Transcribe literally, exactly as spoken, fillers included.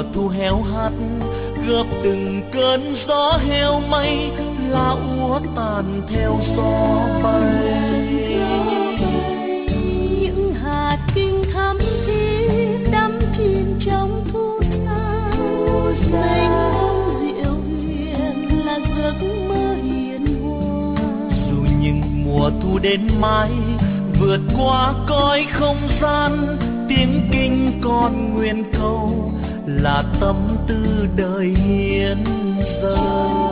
mùa thu héo hắt, gợp từng cơn gió heo mây, lá úa tàn theo gió bay. Những hạt kinh thắm thiết đắm chìm trong thu xa, mênh mông diệu huyền là giấc mơ hiền hòa. Dù những mùa thu đến mãi, vượt qua cõi không gian, tiếng kinh con nguyên câu là tâm tư đời hiến dâng.